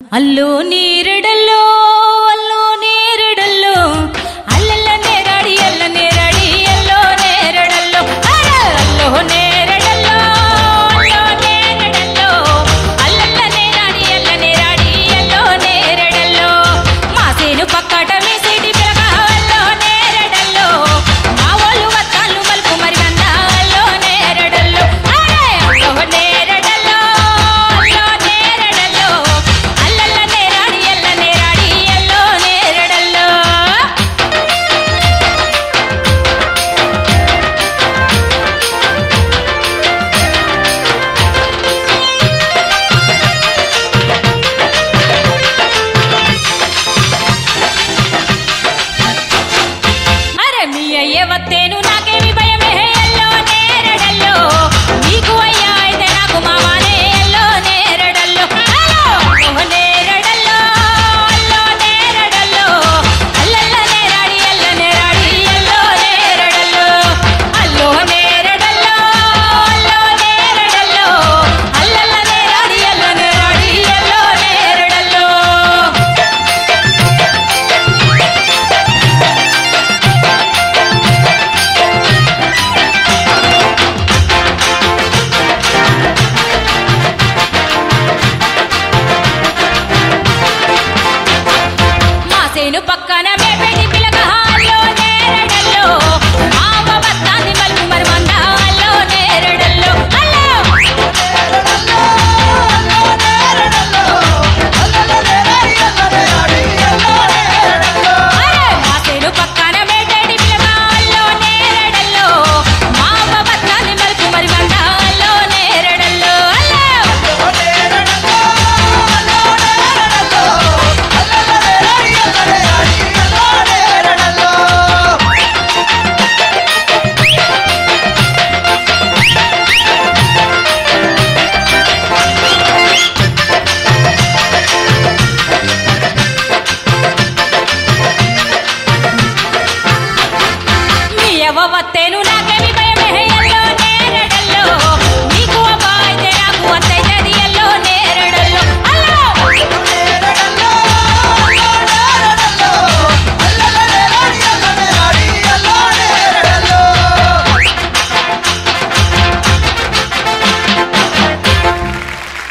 అల్లో నేరడల్లో అల్లో నేరడల్లో అల్లల్ల నేరాడి అల్ల నేరాడి అల్లో నేరడల్లో అల్లో నేరడల్లో అల్లో నేరడల్లో అల్లల్ల నేరాడి అల్ల నేరాడి అల్లో నేరడల్లో మాసేను పక్కట మేసేటి పిలక అల్లో నేరడల్లో మా వాళ్ళు వత్తాళ్ళు మలుపు మరి వంద అల్లో నేరడల్లో అల్లో నేరడల్లో అల్లో నేరడల్లో అల్లల్ల నేరాడి అల్ల నేరాడి అల్లో నేరడల్లో అరే మీ అయ్యే వత్తేను నాకేమి భయమే ఎల్లో నేరడల్లో నీకు అయ్యా అయితే నాకు మామానే ఎల్లో నేరడల్లో అల్లో నేరడల్లో అల్లో నేరడల్లో అల్లల్ల నేరాడి అల్ల నేరాడి అల్లో నేరడల్లో అల్లో నేరడల్లో అల్లో నేరడల్లో అల్లల్ల నేరాడి అల్ల నేరాడి అల్లో నేరడల్లో మాసేను పక్కన మేపేటి పిలక అల్లో నేరడల్లో మావ వత్తాంది మలుపు మరి మంద అల్లో నేరడల్లో అరే మాసేను పక్కన మేపేటి పిలక అల్లో నేరడల్లో మావ వత్తాంది మలుపు మరి మంద అల్లో నేరడల్లో మీ అవ్వ వత్తేను నాకేమి